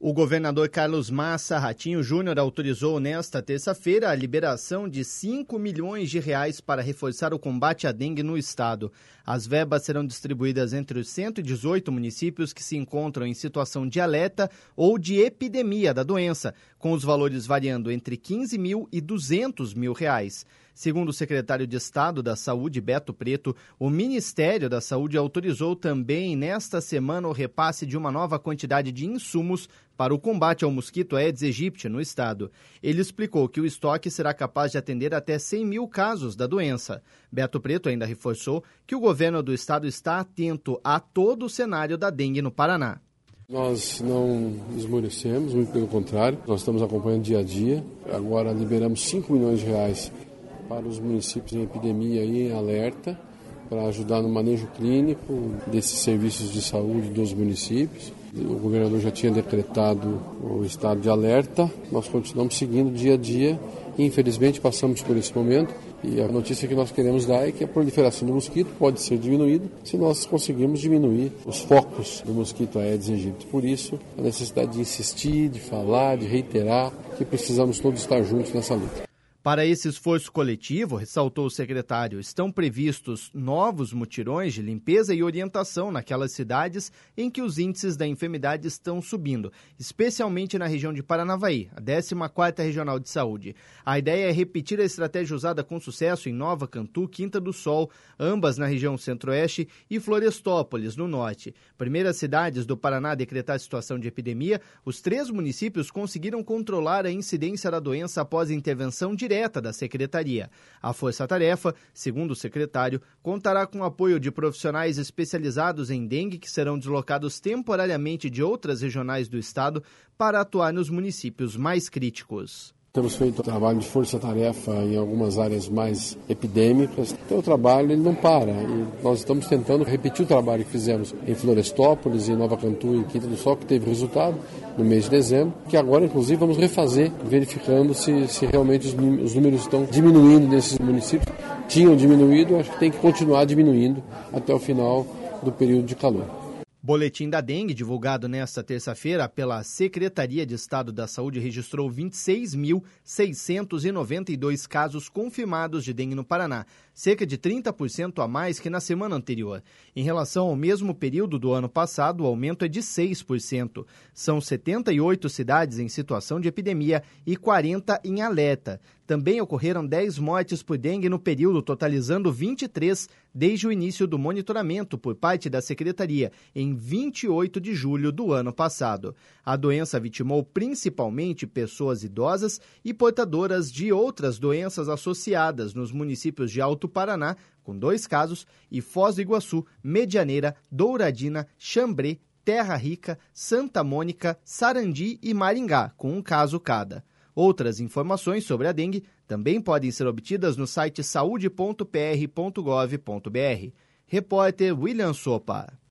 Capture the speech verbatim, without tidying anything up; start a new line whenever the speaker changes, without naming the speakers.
O governador Carlos Massa Ratinho Júnior autorizou nesta terça-feira a liberação de cinco milhões de reais para reforçar o combate à dengue no estado. As verbas serão distribuídas entre os cento e dezoito municípios que se encontram em situação de alerta ou de epidemia da doença, com os valores variando entre quinze mil e duzentos mil reais. Segundo o secretário de Estado da Saúde, Beto Preto, o Ministério da Saúde autorizou também nesta semana o repasse de uma nova quantidade de insumos para o combate ao mosquito Aedes aegypti no estado. Ele explicou que o estoque será capaz de atender até cem mil casos da doença. Beto Preto ainda reforçou que o governo do estado está atento a todo o cenário da dengue no Paraná.
Nós não esmorecemos, muito pelo contrário, nós estamos acompanhando dia a dia. Agora liberamos cinco milhões de reais para os municípios em epidemia e em alerta, para ajudar no manejo clínico desses serviços de saúde dos municípios. O governador já tinha decretado o estado de alerta, nós continuamos seguindo dia a dia e infelizmente passamos por esse momento e a notícia que nós queremos dar é que a proliferação do mosquito pode ser diminuída se nós conseguirmos diminuir os focos do mosquito Aedes aegypti. Por isso, a necessidade de insistir, de falar, de reiterar que precisamos todos estar juntos nessa luta.
Para esse esforço coletivo, ressaltou o secretário, estão previstos novos mutirões de limpeza e orientação naquelas cidades em que os índices da enfermidade estão subindo, especialmente na região de Paranavaí, a décima quarta Regional de Saúde. A ideia é repetir a estratégia usada com sucesso em Nova Cantu, Quinta do Sol, ambas na região centro-oeste, e Florestópolis, no norte. Primeiras cidades do Paraná a decretar situação de epidemia, os três municípios conseguiram controlar a incidência da doença após a intervenção direta da Secretaria. A Força-Tarefa, segundo o secretário, contará com o apoio de profissionais especializados em dengue que serão deslocados temporariamente de outras regionais do estado para atuar nos municípios mais críticos.
Temos feito trabalho de força-tarefa em algumas áreas mais epidêmicas. Então o trabalho ele não para e nós estamos tentando repetir o trabalho que fizemos em Florestópolis, em Nova Cantu e Quinta do Sol, que teve resultado no mês de dezembro, que agora inclusive vamos refazer, verificando se, se realmente os, os números estão diminuindo nesses municípios. Tinham diminuído, acho que tem que continuar diminuindo até o final do período de calor.
Boletim da dengue, divulgado nesta terça-feira pela Secretaria de Estado da Saúde, registrou vinte e seis mil seiscentos e noventa e dois casos confirmados de dengue no Paraná, cerca de trinta por cento a mais que na semana anterior. Em relação ao mesmo período do ano passado, o aumento é de seis por cento. São setenta e oito cidades em situação de epidemia e quarenta em alerta. Também ocorreram dez mortes por dengue no período, totalizando vinte e três desde o início do monitoramento por parte da Secretaria, em vinte e oito de julho do ano passado. A doença vitimou principalmente pessoas idosas e portadoras de outras doenças associadas nos municípios de Alto Paraná, com dois casos, e Foz do Iguaçu, Medianeira, Douradina, Xambrê, Terra Rica, Santa Mônica, Sarandi e Maringá, com um caso cada. Outras informações sobre a dengue também podem ser obtidas no site saúde ponto p r ponto gov ponto b r. Repórter William Sopa.